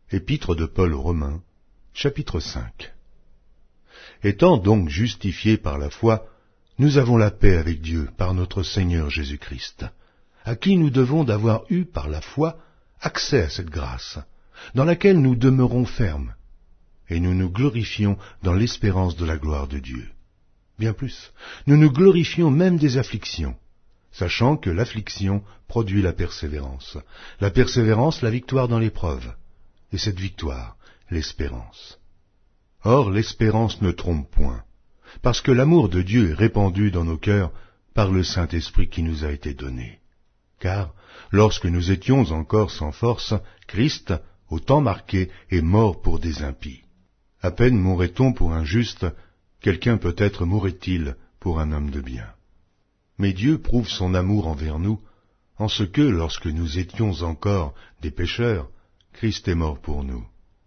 Épître de Paul aux Romains, chapitre 5. Étant donc justifiés par la foi, nous avons la paix avec Dieu par notre Seigneur Jésus-Christ, à qui nous devons d'avoir eu par la foi accès à cette grâce, dans laquelle nous demeurons fermes, et nous nous glorifions dans l'espérance de la gloire de Dieu. Bien plus, nous nous glorifions même des afflictions, sachant que l'affliction produit la persévérance la victoire dans l'épreuve, et cette victoire, l'espérance. Or, l'espérance ne trompe point, parce que l'amour de Dieu est répandu dans nos cœurs par le Saint-Esprit qui nous a été donné. Car, lorsque nous étions encore sans force, Christ, au temps marqué, est mort pour des impies. À peine mourrait-on pour un juste, quelqu'un peut-être mourrait-il pour un homme de bien. Mais Dieu prouve son amour envers nous, en ce que, lorsque nous étions encore des pécheurs, Christ est mort pour nous.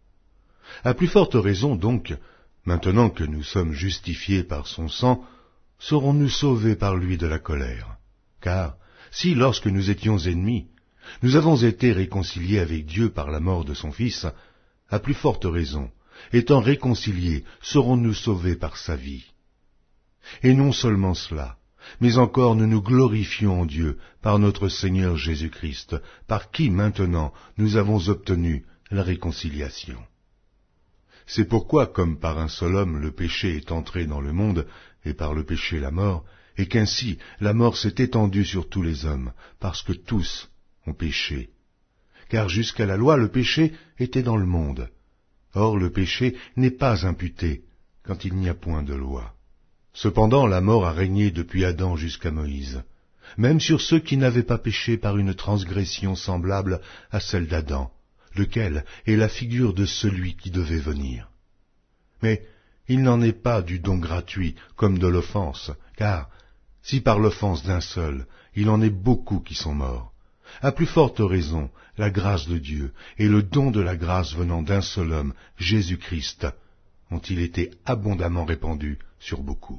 À plus forte raison donc, maintenant que nous sommes justifiés par son sang, serons-nous sauvés par lui de la colère. Car, si lorsque nous étions ennemis, nous avons été réconciliés avec Dieu par la mort de son Fils, à plus forte raison, étant réconciliés, serons-nous sauvés par sa vie. Et non seulement cela, mais encore nous nous glorifions en Dieu par notre Seigneur Jésus-Christ, par qui maintenant nous avons obtenu la réconciliation. C'est pourquoi, comme par un seul homme le péché est entré dans le monde, et par le péché la mort, et qu'ainsi la mort s'est étendue sur tous les hommes, parce que tous ont péché. Car jusqu'à la loi le péché était dans le monde. Or le péché n'est pas imputé, quand il n'y a point de loi. Cependant la mort a régné depuis Adam jusqu'à Moïse, même sur ceux qui n'avaient pas péché par une transgression semblable à celle d'Adam, lequel est la figure de celui qui devait venir. Mais il n'en est pas du don gratuit comme de l'offense, car si par l'offense d'un seul, il en est beaucoup qui sont morts, à plus forte raison, la grâce de Dieu et le don de la grâce venant d'un seul homme, Jésus-Christ, ont-ils été abondamment répandus sur beaucoup.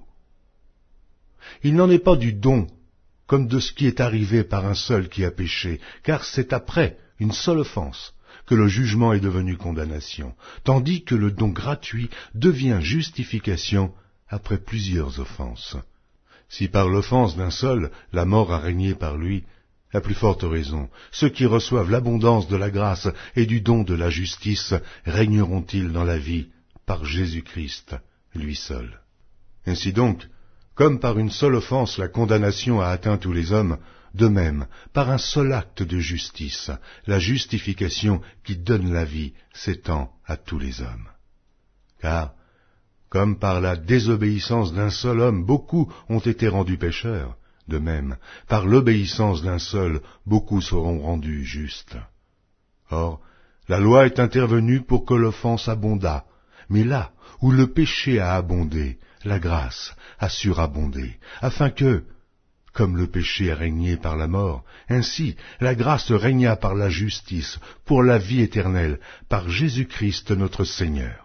Il n'en est pas du don comme de ce qui est arrivé par un seul qui a péché, car c'est après une seule offense que le jugement est devenu condamnation, tandis que le don gratuit devient justification après plusieurs offenses. Si par l'offense d'un seul, la mort a régné par lui, à plus forte raison, ceux qui reçoivent l'abondance de la grâce et du don de la justice régneront-ils dans la vie par Jésus-Christ, lui seul. Ainsi donc, comme par une seule offense la condamnation a atteint tous les hommes, de même, par un seul acte de justice, la justification qui donne la vie s'étend à tous les hommes. Car, comme par la désobéissance d'un seul homme beaucoup ont été rendus pécheurs, de même, par l'obéissance d'un seul, beaucoup seront rendus justes. Or, la loi est intervenue pour que l'offense abondât, mais là où le péché a abondé, la grâce a surabondé, afin que, comme le péché a régné par la mort, ainsi la grâce régna par la justice, pour la vie éternelle, par Jésus-Christ notre Seigneur.